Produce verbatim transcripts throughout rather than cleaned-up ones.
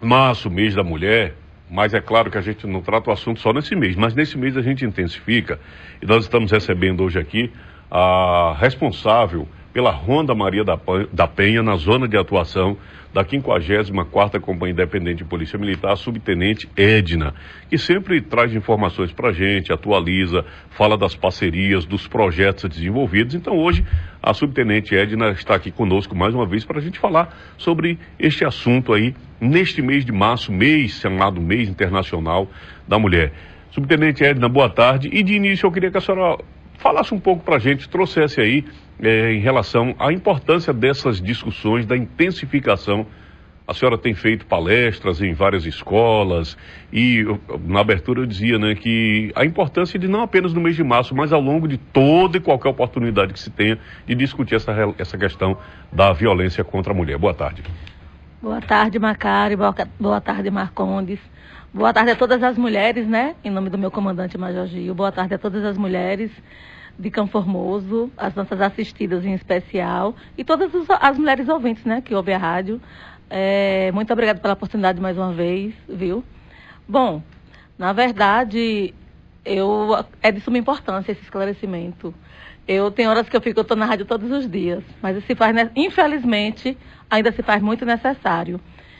março, mês da mulher, mas é claro que a gente não trata o assunto só nesse mês, mas nesse mês a gente intensifica, e nós estamos recebendo hoje aqui a responsável pela Ronda Maria da Penha, na zona de atuação da quinquagésima quarta Companhia Independente de Polícia Militar, subtenente Edna, que sempre traz informações para a gente, atualiza, fala das parcerias, dos projetos desenvolvidos. Então hoje a subtenente Edna está aqui conosco mais uma vez para a gente falar sobre este assunto aí, neste mês de março, mês chamado Mês Internacional da Mulher. Subtenente Edna, boa tarde. E de início eu queria que a senhora falasse um pouco para a gente, trouxesse aí é, em relação à importância dessas discussões, da intensificação. A senhora tem feito palestras em várias escolas e na abertura eu dizia, né, que a importância de não apenas no mês de março, mas ao longo de toda e qualquer oportunidade que se tenha de discutir essa, essa questão da violência contra a mulher. Boa tarde. Boa tarde, Macário. Boa, boa tarde, Marcondes. Boa tarde a todas as mulheres, né? Em nome do meu comandante Major Gil. Boa tarde a todas as mulheres de Campo Formoso, as nossas assistidas em especial, e todas as mulheres ouvintes, né, que ouvem a rádio. É, muito obrigada pela oportunidade mais uma vez, viu? Bom, na verdade, eu, é de suma importância esse esclarecimento. Eu tenho horas que eu fico, eu estou na rádio todos os dias, mas se faz, infelizmente, ainda se faz muito necessário.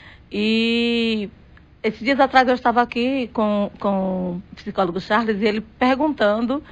E esses dias atrás eu estava aqui com, com o psicólogo Charles e ele perguntando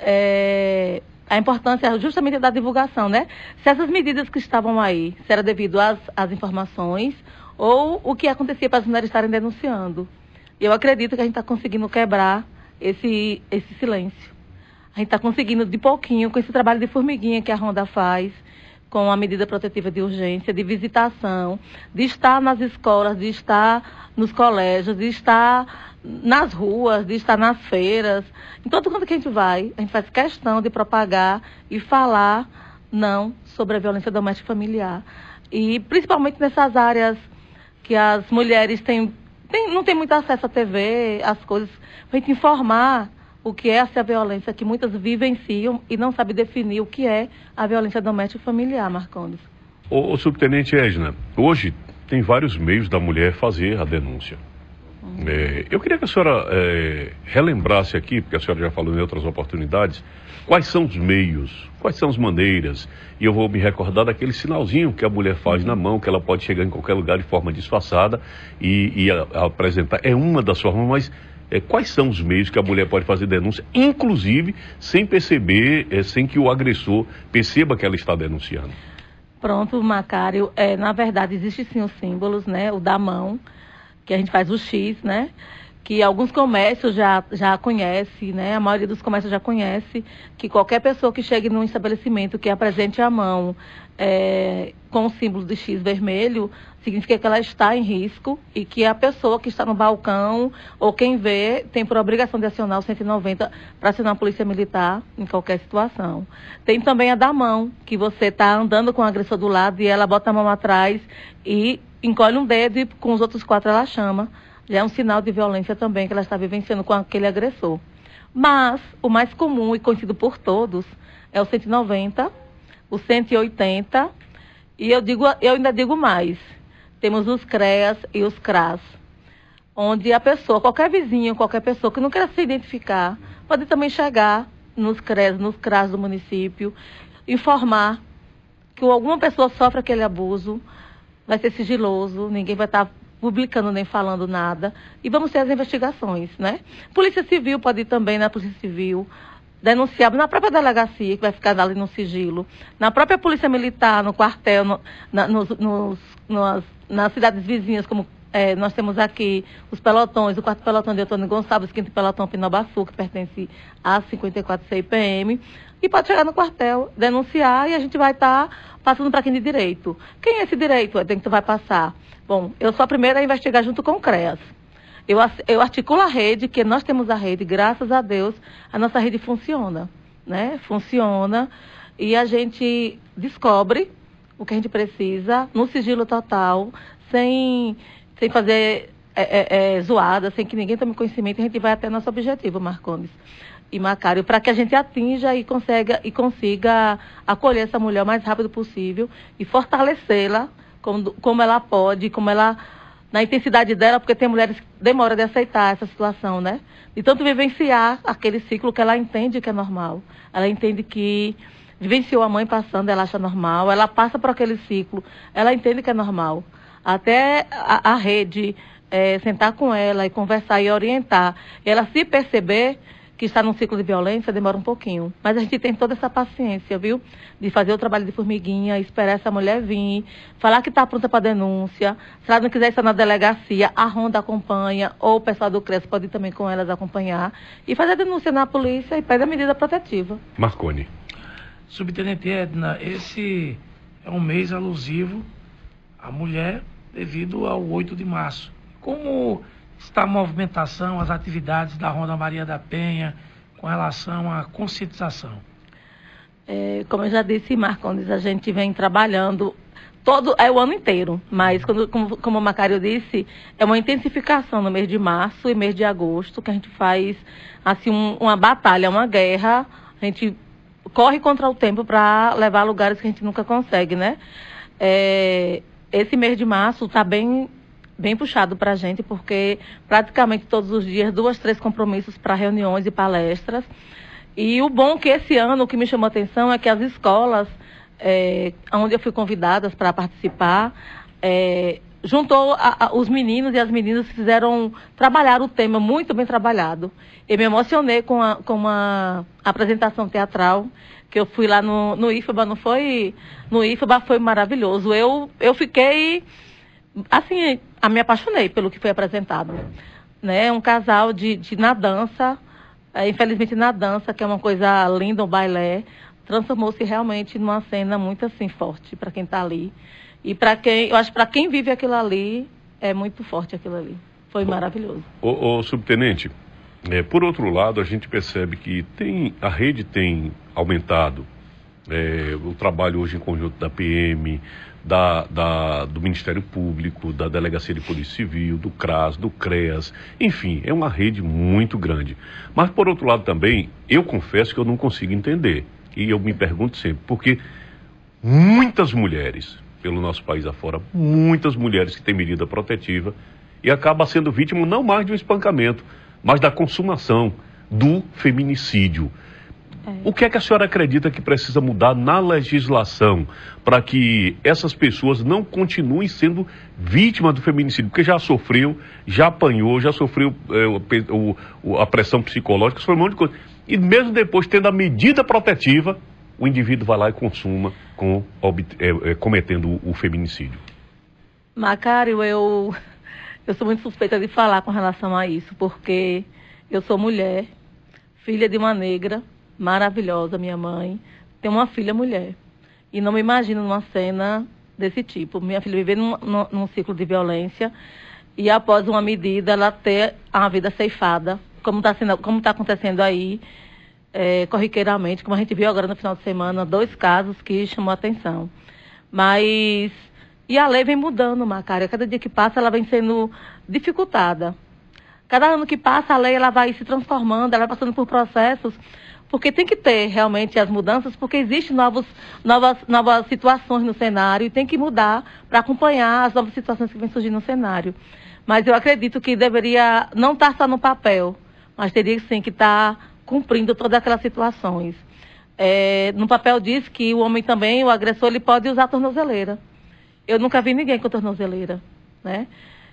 é, a importância justamente da divulgação, né? Se essas medidas que estavam aí, se era devido às, às informações ou o que acontecia para as mulheres estarem denunciando. E eu acredito que a gente está conseguindo quebrar esse, esse silêncio. A gente está conseguindo de pouquinho, com esse trabalho de formiguinha que a Ronda faz, com a medida protetiva de urgência, de visitação, de estar nas escolas, de estar nos colégios, de estar nas ruas, de estar nas feiras. Em todo canto que a gente vai, a gente faz questão de propagar e falar não sobre a violência doméstica familiar. E principalmente nessas áreas que as mulheres têm, têm, não têm muito acesso à T V, às coisas, para a gente informar o que é essa violência, que muitas vivenciam e não sabem definir o que é a violência doméstica familiar, Marcondes. Ô, ô subtenente Edna, hoje tem vários meios da mulher fazer a denúncia. Uhum. É, eu queria que a senhora é, relembrasse aqui, porque a senhora já falou em outras oportunidades, quais são os meios, quais são as maneiras, e eu vou me recordar daquele sinalzinho que a mulher faz uhum. na mão, que ela pode chegar em qualquer lugar de forma disfarçada e, e a, a apresentar. É uma das formas, mas É, quais são os meios que a mulher pode fazer denúncia, inclusive sem perceber, é, sem que o agressor perceba que ela está denunciando? Pronto, Macário. É, na verdade, existem sim os símbolos, né? O da mão, que a gente faz o X, né? Que alguns comércios já, já conhecem, né? A maioria dos comércios já conhece que qualquer pessoa que chegue num estabelecimento que apresente a mão é, com o símbolo de X vermelho, significa que ela está em risco e que a pessoa que está no balcão ou quem vê tem por obrigação de acionar o cento e noventa para acionar a polícia militar em qualquer situação. Tem também a da mão, que você está andando com o agressor do lado e ela bota a mão atrás e encolhe um dedo e com os outros quatro ela chama. Já é um sinal de violência também que ela está vivenciando com aquele agressor. Mas o mais comum e conhecido por todos é o cento e noventa, o cento e oitenta e eu, digo, eu ainda digo mais. Temos os CREAS e os CRAS, onde a pessoa, qualquer vizinho, qualquer pessoa que não queira se identificar, pode também chegar nos CREAS, nos CRAS do município, informar que alguma pessoa sofre aquele abuso, vai ser sigiloso, ninguém vai estar publicando nem falando nada, e vamos ter as investigações, né? Polícia Civil pode ir também na Polícia Civil, denunciar na própria delegacia, que vai ficar ali no sigilo, na própria Polícia Militar, no quartel, no, na, nos, nos, nas, nas cidades vizinhas, como é, nós temos aqui os pelotões, o quarto pelotão de Antônio Gonçalves, quinto pelotão Pinobaçu, que pertence a cinquenta e quatro C I P M, e pode chegar no quartel, denunciar, e a gente vai estar tá passando para quem de direito. Quem é esse direito? Tem que vai passar. Bom, eu sou a primeira a investigar junto com o CREAS. Eu, eu articulo a rede, que nós temos a rede, graças a Deus, a nossa rede funciona, né? Funciona e a gente descobre o que a gente precisa no sigilo total, sem, sem fazer é, é, é, zoada, sem que ninguém tome conhecimento, e a gente vai até nosso objetivo, Marcondes e Macário, para que a gente atinja e consiga, e consiga acolher essa mulher o mais rápido possível e fortalecê-la como, como ela pode, como ela na intensidade dela, porque tem mulheres que demoram de aceitar essa situação, né? De tanto vivenciar aquele ciclo que ela entende que é normal. Ela entende que vivenciou a mãe passando, ela acha normal, ela passa por aquele ciclo, ela entende que é normal. Até a, a rede é, sentar com ela e conversar e orientar, ela se perceber que está num ciclo de violência, demora um pouquinho. Mas a gente tem toda essa paciência, viu? De fazer o trabalho de formiguinha, esperar essa mulher vir, falar que está pronta para denúncia. Se ela não quiser estar na delegacia, a Ronda acompanha, ou o pessoal do CRES pode ir também com elas acompanhar, e fazer a denúncia na polícia e pede a medida protetiva. Marconi. Subtenente Edna, esse é um mês alusivo à mulher devido ao oito de março. Como está a movimentação, as atividades da Ronda Maria da Penha com relação à conscientização? É, como eu já disse, Marcondes, a gente vem trabalhando todo, é o ano inteiro, mas quando, como, como o Macário disse, é uma intensificação no mês de março e mês de agosto, que a gente faz assim, um, uma batalha, uma guerra, a gente corre contra o tempo para levar a lugares que a gente nunca consegue, né? É, esse mês de março está bem... bem puxado para a gente, porque praticamente todos os dias, duas, três compromissos para reuniões e palestras. E o bom que esse ano, o que me chamou a atenção é que as escolas, é, onde eu fui convidada para participar, é, juntou a, a, os meninos e as meninas fizeram trabalhar o tema muito bem trabalhado. Eu me emocionei com, a, com uma apresentação teatral, que eu fui lá no, no I F B A, não foi? No I F B A foi maravilhoso. Eu, eu fiquei... assim, eu me apaixonei pelo que foi apresentado, né? Um casal de, de na dança, é, infelizmente na dança, que é uma coisa linda, o bailé, transformou-se realmente numa cena muito assim forte para quem está ali. E para quem, eu acho para quem vive aquilo ali, é muito forte aquilo ali. Foi maravilhoso. Ô, ô subtenente, é, por outro lado, a gente percebe que tem, a rede tem aumentado, é, o trabalho hoje em conjunto da P M, Da, da, do Ministério Público, da Delegacia de Polícia Civil, do CRAS, do CREAS, enfim, é uma rede muito grande. Mas, por outro lado também, eu confesso que eu não consigo entender, e eu me pergunto sempre, porque muitas mulheres, pelo nosso país afora, muitas mulheres que têm medida protetiva, e acaba sendo vítima não mais de um espancamento, mas da consumação do feminicídio. O que é que a senhora acredita que precisa mudar na legislação para que essas pessoas não continuem sendo vítimas do feminicídio? Porque já sofreu, já apanhou, já sofreu é, o, o, a pressão psicológica, sofreu um monte de coisa. E mesmo depois, tendo a medida protetiva, o indivíduo vai lá e consuma com, é, é, cometendo o, o feminicídio. Macário, eu, eu sou muito suspeita de falar com relação a isso, porque eu sou mulher, filha de uma negra, maravilhosa, minha mãe, tem uma filha mulher. E não me imagino numa cena desse tipo. Minha filha viver num, num, num ciclo de violência e após uma medida ela ter a vida ceifada, como está como tá acontecendo aí, é, corriqueiramente, como a gente viu agora no final de semana, dois casos que chamou a atenção. Mas, e a lei vem mudando, Macária. Cada dia que passa ela vem sendo dificultada. Cada ano que passa a lei ela vai se transformando, ela vai passando por processos. Porque tem que ter realmente as mudanças, porque existem novos, novas, novas situações no cenário e tem que mudar para acompanhar as novas situações que vêm surgindo no cenário. Mas eu acredito que deveria não estar só no papel, mas teria sim que estar cumprindo todas aquelas situações. É, no papel diz que o homem também, o agressor, ele pode usar tornozeleira. Eu nunca vi ninguém com tornozeleira, né?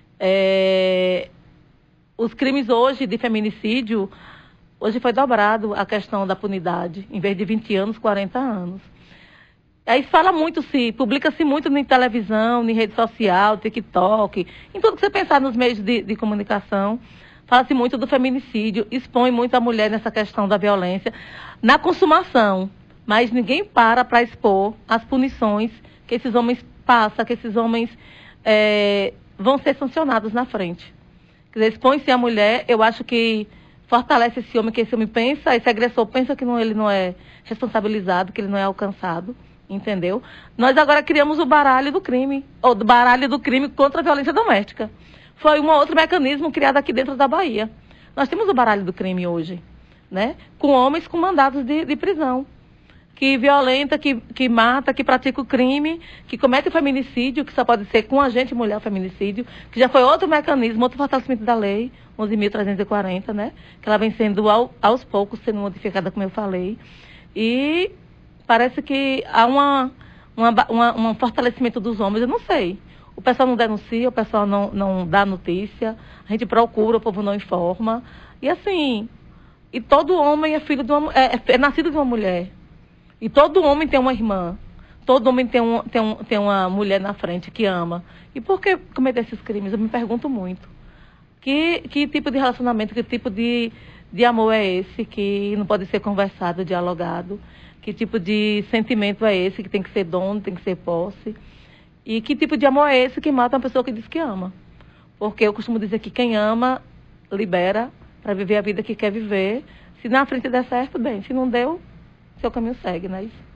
É, os crimes hoje de feminicídio... Hoje foi dobrado a questão da punidade, em vez de vinte anos, quarenta anos. Aí fala muito, se publica-se muito em televisão, em rede social, TikTok, em tudo que você pensar nos meios de, de comunicação. Fala-se muito do feminicídio, expõe muito a mulher nessa questão da violência, na consumação. Mas ninguém para para expor as punições que esses homens passam, que esses homens é, vão ser sancionados na frente. Quer dizer, expõe-se a mulher, eu acho que fortalece esse homem, que esse homem pensa, esse agressor pensa que não, ele não é responsabilizado, que ele não é alcançado, entendeu? Nós agora criamos o baralho do crime, ou do baralho do crime contra a violência doméstica. Foi um outro mecanismo criado aqui dentro da Bahia. Nós temos o baralho do crime hoje, né? Com homens com mandados de, de prisão. que violenta, que, que mata, que pratica o crime, que comete o feminicídio, que só pode ser com agente mulher o feminicídio, que já foi outro mecanismo, outro fortalecimento da lei, onze mil trezentos e quarenta, né? Que ela vem sendo ao, aos poucos sendo modificada, como eu falei. E parece que há uma, uma, uma, um fortalecimento dos homens, eu não sei. O pessoal não denuncia, o pessoal não, não dá notícia, a gente procura, o povo não informa. E assim, e todo homem é filho de uma, é, é nascido de uma mulher. E todo homem tem uma irmã. Todo homem tem, um, tem, um, tem uma mulher na frente que ama. E por que cometer esses crimes? Eu me pergunto muito. Que, que tipo de relacionamento, que tipo de, de amor é esse que não pode ser conversado, dialogado? Que tipo de sentimento é esse que tem que ser dono, tem que ser posse? E que tipo de amor é esse que mata uma pessoa que diz que ama? Porque eu costumo dizer que quem ama, libera para viver a vida que quer viver. Se na frente der certo, bem. Se não deu, seu caminho segue, não é isso?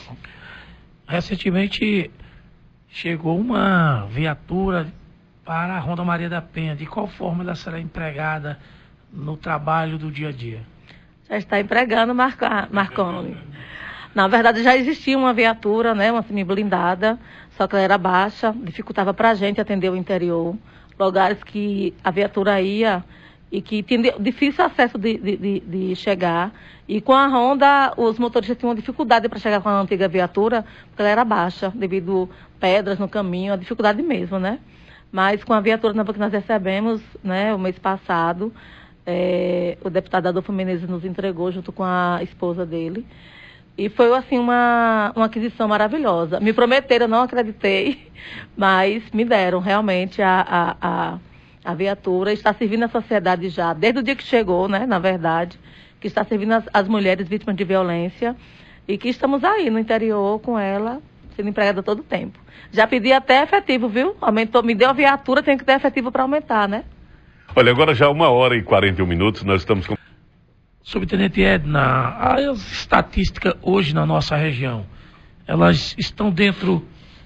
Recentemente chegou uma viatura para a Ronda Maria da Penha. De qual forma ela será empregada no trabalho do dia a dia? Já está empregando, Marco, Marconi. Na verdade, já existia uma viatura, né, uma semi-blindada, só que ela era baixa, dificultava para a gente atender o interior, lugares que a viatura ia e que tinha difícil acesso de, de, de, de chegar. E com a Honda, os motoristas tinham dificuldade para chegar com a antiga viatura, porque ela era baixa, devido a pedras no caminho, a dificuldade mesmo, né? Mas com a viatura nova que nós recebemos, né, o mês passado, é, o deputado Adolfo Menezes nos entregou junto com a esposa dele. E foi, assim, uma, uma aquisição maravilhosa. Me prometeram, eu não acreditei, mas me deram realmente a, a, a, a viatura. Está servindo a sociedade já, desde o dia que chegou, né, na verdade, que está servindo as, as mulheres vítimas de violência e que estamos aí no interior com ela, sendo empregada todo o tempo. Já pedi até efetivo, viu? Aumentou, me deu a viatura, tem que ter efetivo para aumentar, né? Olha, agora já uma hora e quarenta e um minutos, nós estamos com... Subtenente Edna, as estatísticas hoje na nossa região, elas estão dentro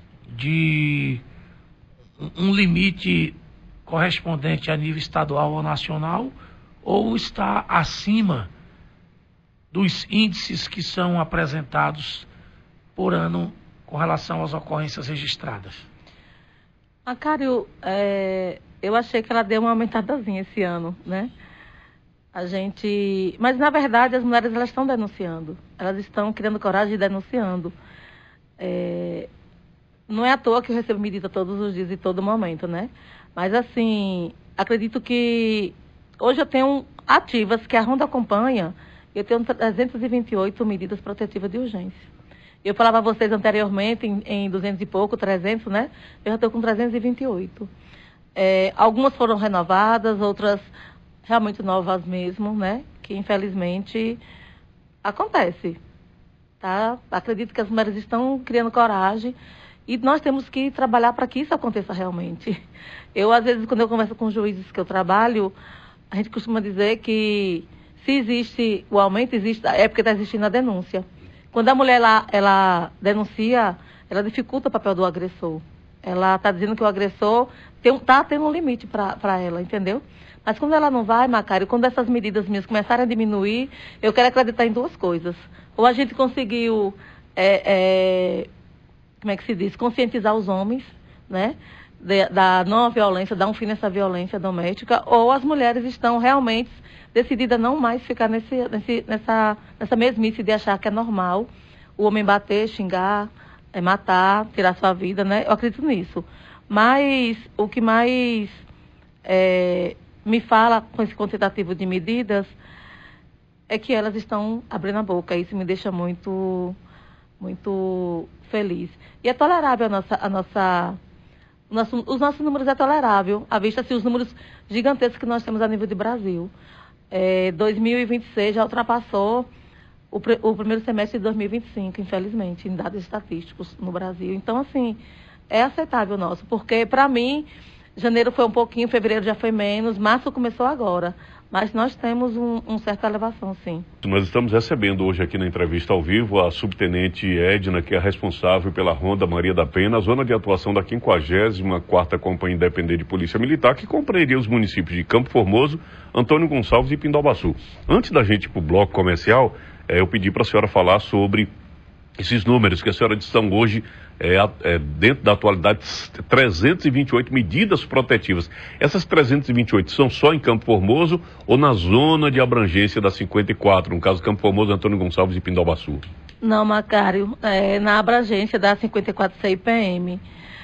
de um limite correspondente a nível estadual ou nacional, ou está acima dos índices que são apresentados por ano com relação às ocorrências registradas? Macário, é, eu achei que ela deu uma aumentadazinha esse ano, né? A gente... Mas, na verdade, as mulheres elas estão denunciando. Elas estão criando coragem e denunciando. É... Não é à toa que eu recebo medida todos os dias e todo momento, né? Mas, assim, acredito que... Hoje eu tenho ativas que a Ronda acompanha. Eu tenho trezentas e vinte e oito medidas protetivas de urgência. Eu falava a vocês anteriormente em, em duzentos e pouco, trezentos, né? Eu já estou com trezentas e vinte e oito. É, algumas foram renovadas, outras... realmente novas mesmo, né? Que infelizmente acontece, tá? Acredito que as mulheres estão criando coragem e nós temos que trabalhar para que isso aconteça realmente. Eu, às vezes, quando eu converso com juízes que eu trabalho, a gente costuma dizer que se existe o aumento, existe, é porque está existindo a denúncia. Quando a mulher ela, ela denuncia, ela dificulta o papel do agressor. Ela está dizendo que o agressor está tendo um limite para ela, entendeu? Mas quando ela não vai, Macário, quando essas medidas minhas começarem a diminuir, eu quero acreditar em duas coisas. Ou a gente conseguiu, é, é, como é que se diz, conscientizar os homens, né, de, da não violência, dar um fim nessa violência doméstica, ou as mulheres estão realmente decididas a não mais ficar nesse, nesse, nessa, nessa mesmice de achar que é normal o homem bater, xingar, é, matar, tirar sua vida, né? Eu acredito nisso. Mas o que mais... É, me fala com esse quantitativo de medidas é que elas estão abrindo a boca. Isso me deixa muito, muito feliz. E é tolerável a nossa, a nossa, o nosso, os nossos números é tolerável, à vista assim, os números gigantescos que nós temos a nível de Brasil. É, dois mil e vinte e seis já ultrapassou o, o primeiro semestre de dois mil e vinte e cinco, infelizmente, em dados estatísticos no Brasil. Então, assim, é aceitável o nosso, porque para mim... Janeiro foi um pouquinho, fevereiro já foi menos, março começou agora. Mas nós temos um, um certa elevação, sim. Nós estamos recebendo hoje aqui na entrevista ao vivo a subtenente Edna, que é responsável pela Ronda Maria da Penha, na zona de atuação da quinquagésima quarta Companhia Independente de Polícia Militar, que compreendia os municípios de Campo Formoso, Antônio Gonçalves e Pindobaçu. Antes da gente ir para o bloco comercial, eh, eu pedi para a senhora falar sobre esses números que a senhora disse são hoje, é, é, dentro da atualidade, trezentas e vinte e oito medidas protetivas. Essas trezentas e vinte e oito são só em Campo Formoso ou na zona de abrangência da cinquenta e quatro, no caso Campo Formoso, Antônio Gonçalves e Pindobaçu? Não, Macário, é na abrangência da cinquenta e quatro C I P M,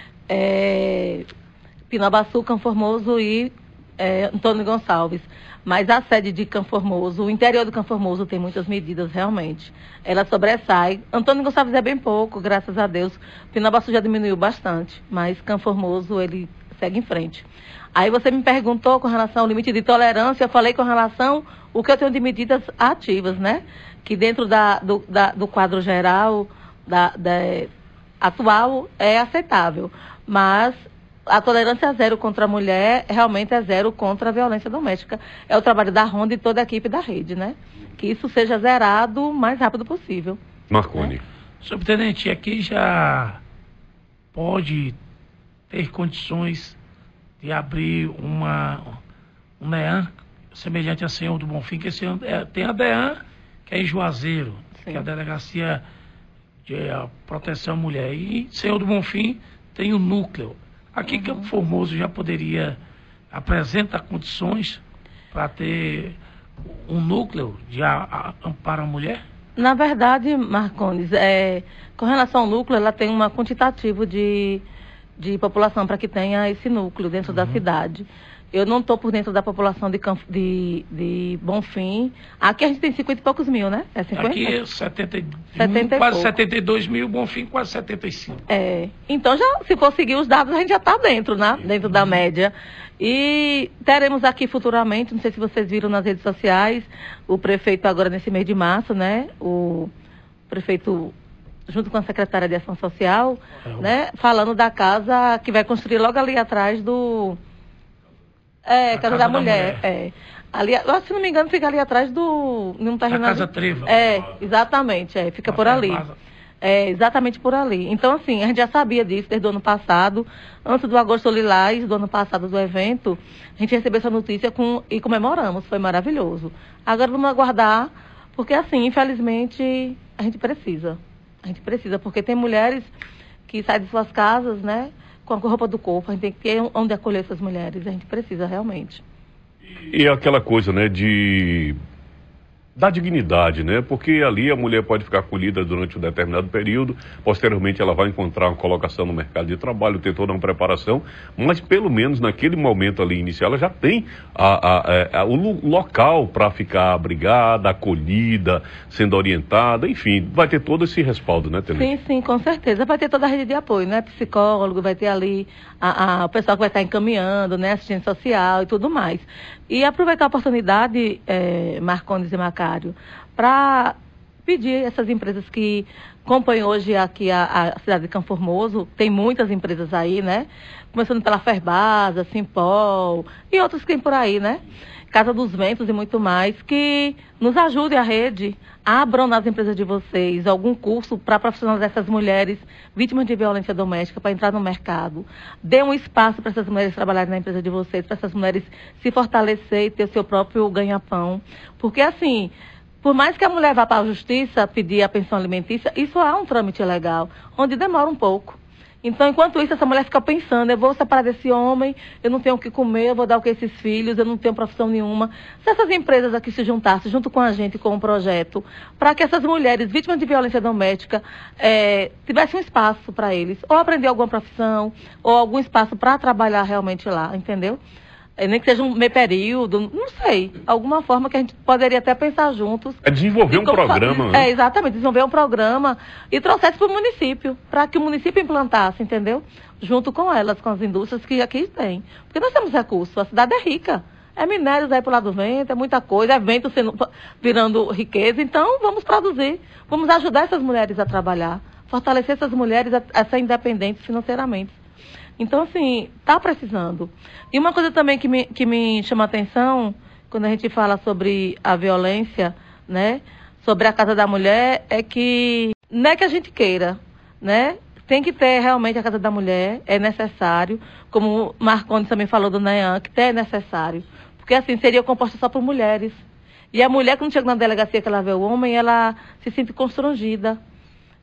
é, Pindobaçu, Campo Formoso e é, Antônio Gonçalves. Mas a sede de Campo Formoso, o interior do Campo Formoso tem muitas medidas realmente. Ela sobressai. Antônio Gonçalves é bem pouco, graças a Deus. Pindobaçu já diminuiu bastante, mas Campo Formoso ele segue em frente. Aí você me perguntou com relação ao limite de tolerância, eu falei com relação ao que eu tenho de medidas ativas, né? Que dentro da, do, da, do quadro geral da, da, atual é aceitável. Mas a tolerância é zero contra a mulher, realmente é zero contra a violência doméstica. É o trabalho da Ronda e toda a equipe da rede, né? Que isso seja zerado o mais rápido possível. Marconi. Né? Subtenente, aqui já pode ter condições de abrir uma, um NEAM semelhante a Senhor do Bonfim, que esse, é, tem a DEAN, que é em Juazeiro, Sim. que é a Delegacia de a Proteção à Mulher. E Senhor do Bonfim tem o núcleo. Aqui uhum. Campo Formoso já poderia apresentar condições para ter um núcleo de a, a, amparo à mulher? Na verdade, Marcones, é, com relação ao núcleo, ela tem um quantitativo de, de população para que tenha esse núcleo dentro uhum. da cidade. Eu não estou por dentro da população de, Campo, de, de Bonfim. Aqui a gente tem cinquenta e poucos mil, né? É cinquenta? Aqui é setenta, setenta quase pouco. setenta e dois mil, Bonfim quase setenta e cinco. É, então já, se for seguir os dados, a gente já está dentro, né? Dentro da média. E teremos aqui futuramente, não sei se vocês viram nas redes sociais, o prefeito agora nesse mês de março, né? O prefeito, junto com a secretária de Ação Social, é, né? Falando da casa que vai construir logo ali atrás do... É, Casa, casa da, da Mulher, mulher. É. Ali, se não me engano, fica ali atrás do... Não tá da Casa Treva. É, exatamente, é, fica por ali. É, exatamente por ali. Então, assim, a gente já sabia disso desde o ano passado. Antes do Agosto Lilás, do ano passado do evento, a gente recebeu essa notícia com, e comemoramos, foi maravilhoso. Agora vamos aguardar, porque assim, infelizmente, a gente precisa. A gente precisa, porque tem mulheres que saem de suas casas, né? Com a roupa do corpo, a gente tem que ter onde acolher essas mulheres, a gente precisa realmente. E aquela coisa, né, de da dignidade, né, porque ali a mulher pode ficar acolhida durante um determinado período, posteriormente ela vai encontrar uma colocação no mercado de trabalho, ter toda uma preparação, mas pelo menos naquele momento ali inicial ela já tem a, a, a, o local para ficar abrigada, acolhida, sendo orientada, enfim, vai ter todo esse respaldo, né, Tenente? Sim, sim, com certeza, vai ter toda a rede de apoio, né, psicólogo, vai ter ali a, a, o pessoal que vai estar encaminhando, né, assistente social e tudo mais. E aproveitar a oportunidade, é, Marcones e Macário, para pedir essas empresas que compõem hoje aqui a, a cidade de Campo Formoso, tem muitas empresas aí, né? Começando pela Ferbasa, Simpol e outras que tem por aí, né? Casa dos Ventos e muito mais, que nos ajude a rede, abram nas empresas de vocês algum curso para profissionalizar essas mulheres vítimas de violência doméstica para entrar no mercado. Dê um espaço para essas mulheres trabalharem na empresa de vocês, para essas mulheres se fortalecer e ter o seu próprio ganha-pão. Porque assim, por mais que a mulher vá para a justiça pedir a pensão alimentícia, isso é um trâmite legal, onde demora um pouco. Então, enquanto isso, essa mulher fica pensando, eu vou separar desse homem, eu não tenho o que comer, eu vou dar o que a esses filhos, eu não tenho profissão nenhuma. Se essas empresas aqui se juntassem junto com a gente, com um projeto, para que essas mulheres vítimas de violência doméstica é, tivessem um espaço para eles, ou aprender alguma profissão, ou algum espaço para trabalhar realmente lá, entendeu? Nem que seja um meio período, não sei. Alguma forma que a gente poderia até pensar juntos. É desenvolver um programa. Né? É, exatamente, desenvolver um programa e trouxesse para o município, para que o município implantasse, entendeu? Junto com elas, com as indústrias que aqui tem. Porque nós temos recursos, a cidade é rica. É minérios aí pro lado do vento, é muita coisa, é vento sendo, virando riqueza. Então, vamos produzir, vamos ajudar essas mulheres a trabalhar, fortalecer essas mulheres a, a ser independentes financeiramente. Então, assim, está precisando. E uma coisa também que me, que me chama a atenção, quando a gente fala sobre a violência, né, sobre a Casa da Mulher, é que não é que a gente queira, né, tem que ter realmente a Casa da Mulher, é necessário, como o Marcondes também falou do NEAM, que é necessário, porque assim, seria composta só por mulheres. E a mulher, quando chega na delegacia que ela vê o homem, ela se sente constrangida.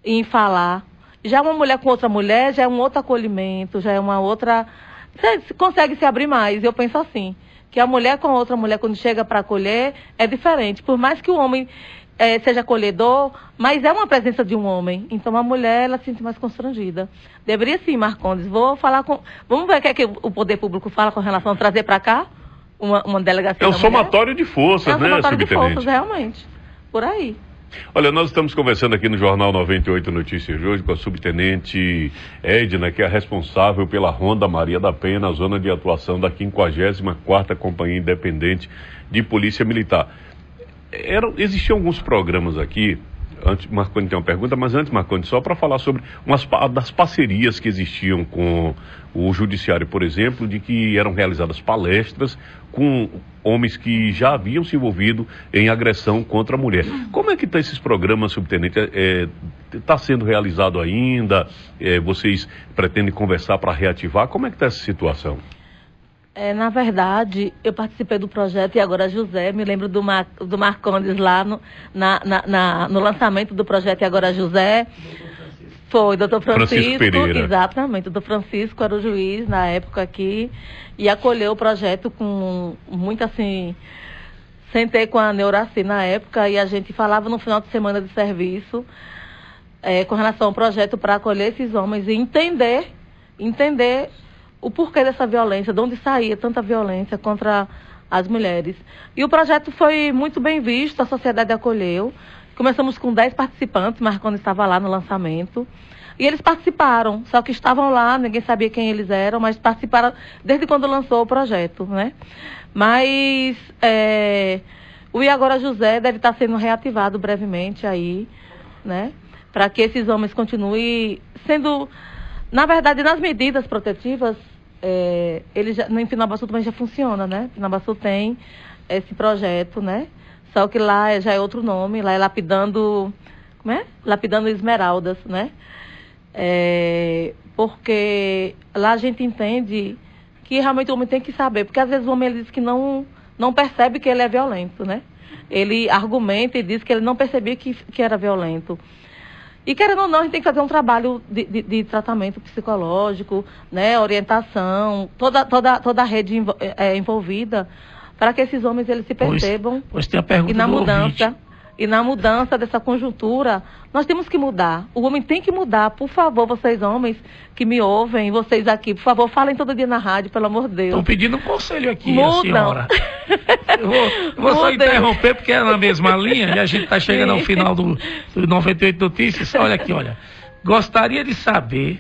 em falar. Já uma mulher com outra mulher, já é um outro acolhimento, já é uma outra... Você consegue se abrir mais. Eu penso assim, que a mulher com a outra mulher, quando chega para acolher, é diferente. Por mais que o homem é, seja acolhedor, mas é uma presença de um homem. Então a mulher, ela se sente mais constrangida. Deveria sim, Marcondes. Vou falar com... Vamos ver o que é que o poder público fala com relação a trazer para cá uma, uma delegacia É um da somatório de forças, é um né, somatório de subtenente? forças, realmente. Por aí. Olha, nós estamos conversando aqui no Jornal noventa e oito Notícias de hoje com a subtenente Edna, que é a responsável pela Ronda Maria da Penha, na zona de atuação da quinquagésima quarta Companhia Independente de Polícia Militar. Eram, existiam alguns programas aqui, antes, Marconi tem uma pergunta, mas antes, Marconi, só para falar sobre umas das parcerias que existiam com o Judiciário, por exemplo, de que eram realizadas palestras com homens que já haviam se envolvido em agressão contra a mulher. Como é que estão esses programas, subtenente? Está é, sendo realizado ainda? É, vocês pretendem conversar para reativar? Como é que está essa situação? É, na verdade, eu participei do projeto E Agora José, me lembro do, Mar, do Marcondes lá no, na, na, na, no lançamento do projeto E Agora José. Foi, doutor Francisco, Francisco Pereira. Exatamente, o doutor Francisco era o juiz na época aqui e acolheu o projeto com muito assim, sentei com a Neuraci na época e a gente falava no final de semana de serviço é, com relação ao projeto para acolher esses homens e entender, entender o porquê dessa violência, de onde saía tanta violência contra as mulheres. E o projeto foi muito bem visto, a sociedade acolheu. Começamos com dez participantes, Marconi estava lá no lançamento. E eles participaram, só que estavam lá, ninguém sabia quem eles eram, mas participaram desde quando lançou o projeto, né? Mas é, o E Agora José deve estar sendo reativado brevemente aí, né? Para que esses homens continuem sendo... Na verdade, nas medidas protetivas, é, ele já, no Pinambaçu também já funciona, né? Pinambaçu tem esse projeto, né? Só que lá já é outro nome, lá é lapidando, como é? Lapidando esmeraldas, né? É, porque lá a gente entende que realmente o homem tem que saber, porque às vezes o homem ele diz que não, não percebe que ele é violento, né? Ele argumenta e diz que ele não percebia que, que era violento. E querendo ou não, a gente tem que fazer um trabalho de, de, de tratamento psicológico, né? Orientação, toda, toda, toda a rede envol, é, envolvida, para que esses homens eles se percebam. Pois, pois tem a pergunta e na do mudança ouvinte. E na mudança dessa conjuntura, nós temos que mudar. O homem tem que mudar. Por favor, vocês homens que me ouvem, vocês aqui, por favor, falem todo dia na rádio, pelo amor de Deus. Estão pedindo um conselho aqui, Mudam. a senhora. Eu vou, eu vou só interromper, porque é na mesma linha, e a gente está chegando Sim. ao final do, do noventa e oito Notícias. Olha aqui, olha. Gostaria de saber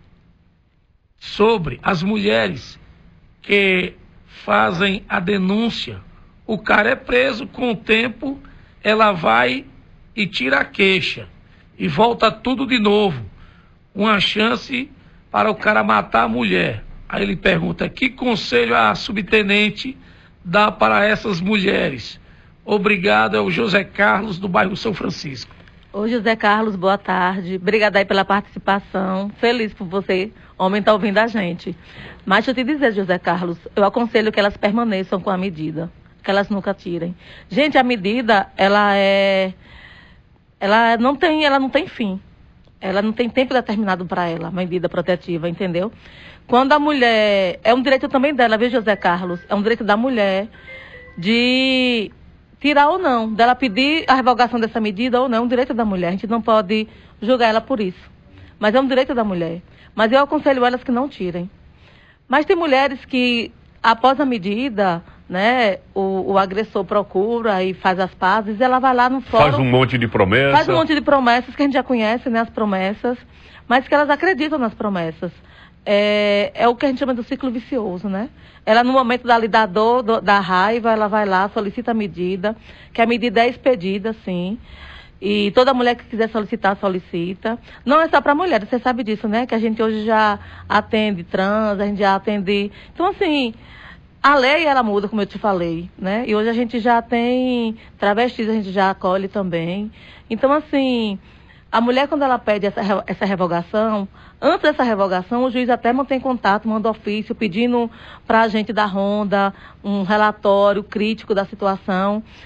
sobre as mulheres que fazem a denúncia. O cara é preso, com o tempo ela vai e tira a queixa e volta tudo de novo. Uma chance para o cara matar a mulher. Aí ele pergunta: que conselho a subtenente dá para essas mulheres? Obrigado, é o José Carlos, do bairro São Francisco. Ô José Carlos, boa tarde. Obrigada aí pela participação. Feliz por você, homem, tá ouvindo a gente. Mas deixa eu te dizer, José Carlos, eu aconselho que elas permaneçam com a medida, que elas nunca tirem. Gente, a medida, ela é... Ela não tem, ela não tem fim. Ela não tem tempo determinado para ela, medida protetiva, entendeu? Quando a mulher... É um direito também dela, viu, José Carlos? É um direito da mulher de tirar ou não, dela pedir a revogação dessa medida ou não. É um direito da mulher. A gente não pode julgar ela por isso. Mas é um direito da mulher. Mas eu aconselho elas que não tirem. Mas tem mulheres que, após a medida, né, o, o agressor procura e faz as pazes, ela vai lá no fórum... Faz um monte de promessas. Faz um monte de promessas, que a gente já conhece, né, as promessas, mas que elas acreditam nas promessas. É, é o que a gente chama do ciclo vicioso, né? Ela, no momento da, da dor, do, da raiva, ela vai lá, solicita a medida, que a medida é expedida, sim. E toda mulher que quiser solicitar, solicita. Não é só para mulheres, você sabe disso, né? Que a gente hoje já atende trans, a gente já atende... Então, assim, a lei, ela muda, como eu te falei, né? E hoje a gente já tem travestis, a gente já acolhe também. Então, assim, a mulher, quando ela pede essa, essa revogação, antes dessa revogação, o juiz até mantém contato, manda ofício, pedindo para a gente da Ronda um relatório crítico da situação.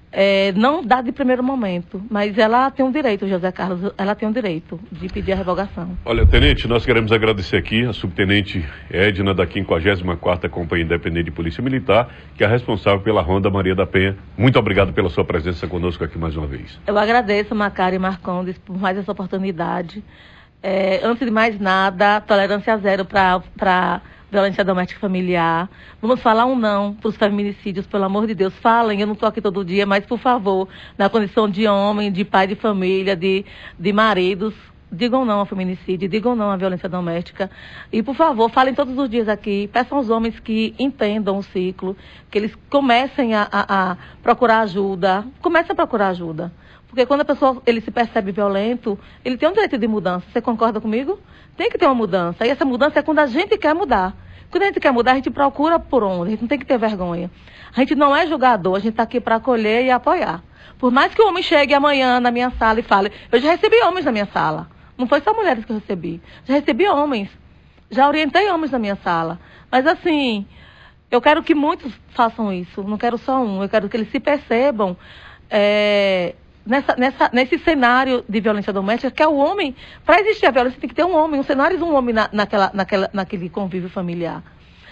É, não dá de primeiro momento, mas ela tem um direito, José Carlos, ela tem um direito de pedir a revogação. Olha, tenente, nós queremos agradecer aqui a subtenente Edna da quinquagésima quarta Companhia Independente de Polícia Militar, que é a responsável pela Ronda Maria da Penha. Muito obrigado pela sua presença conosco aqui mais uma vez. Eu agradeço, Macário Marcondes, por mais essa oportunidade. É, antes de mais nada, tolerância zero para violência doméstica familiar. Vamos falar um não para os feminicídios, pelo amor de Deus. Falem, eu não estou aqui todo dia, mas, por favor, na condição de homem, de pai de família, de, de maridos, digam não ao feminicídio, digam não à violência doméstica. E, por favor, falem todos os dias aqui, peçam aos homens que entendam o ciclo, que eles comecem a, a, a procurar ajuda, comecem a procurar ajuda. Porque quando a pessoa ele se percebe violento, ele tem um direito de mudança. Você concorda comigo? Tem que ter uma mudança. E essa mudança é quando a gente quer mudar. Quando a gente quer mudar, a gente procura por onde. A gente não tem que ter vergonha. A gente não é julgador, a gente está aqui para acolher e apoiar. Por mais que o homem chegue amanhã na minha sala e fale, eu já recebi homens na minha sala. Não foi só mulheres que eu recebi. Já recebi homens. Já orientei homens na minha sala. Mas assim, eu quero que muitos façam isso. Não quero só um. Eu quero que eles se percebam... É... Nessa, nessa, nesse cenário de violência doméstica, que é o homem, para existir a violência tem que ter um homem, um cenário de um homem na, naquela, naquela, naquele convívio familiar.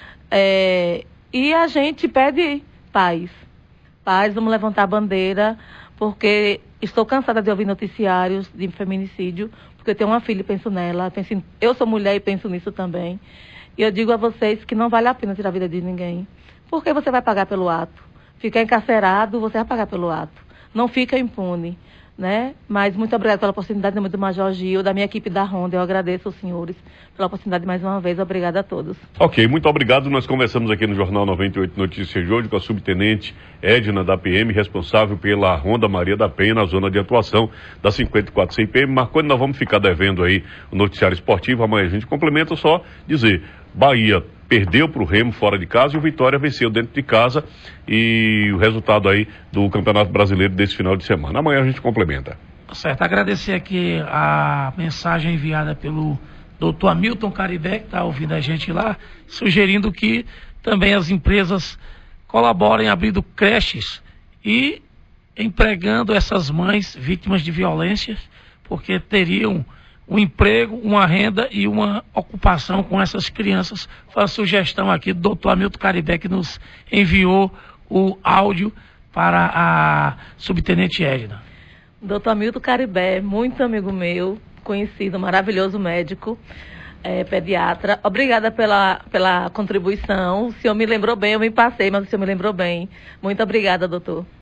É, e a gente pede paz. Paz, vamos levantar a bandeira, porque estou cansada de ouvir noticiários de feminicídio, porque eu tenho uma filha e penso nela, penso em, eu sou mulher e penso nisso também. E eu digo a vocês que não vale a pena tirar a vida de ninguém, porque você vai pagar pelo ato. Ficar encarcerado, você vai pagar pelo ato. Não fica impune, né? Mas muito obrigada pela oportunidade, do muito Major Gil, da minha equipe da Ronda. Eu agradeço aos senhores pela oportunidade mais uma vez. Obrigada a todos. Ok, muito obrigado. Nós conversamos aqui no Jornal noventa e oito Notícias de hoje com a subtenente Edna da P M, responsável pela Ronda Maria da Penha, na zona de atuação da cinquenta e quatro C I P M. Marconi, nós vamos ficar devendo aí o noticiário esportivo. Amanhã a gente complementa, só dizer, Bahia perdeu para o Remo fora de casa e o Vitória venceu dentro de casa, e o resultado aí do Campeonato Brasileiro desse final de semana. Amanhã a gente complementa. Certo, agradecer aqui a mensagem enviada pelo doutor Hamilton Caribé, que está ouvindo a gente lá, sugerindo que também as empresas colaborem abrindo creches e empregando essas mães vítimas de violência, porque teriam um emprego, uma renda e uma ocupação com essas crianças. Foi a sugestão aqui do doutor Hamilton Caribé, que nos enviou o áudio para a subtenente Edna. doutor Hamilton Caribé, muito amigo meu, conhecido, maravilhoso médico, é, pediatra. Obrigada pela, pela contribuição. O senhor me lembrou bem, eu me passei, mas o senhor me lembrou bem. Muito obrigada, doutor.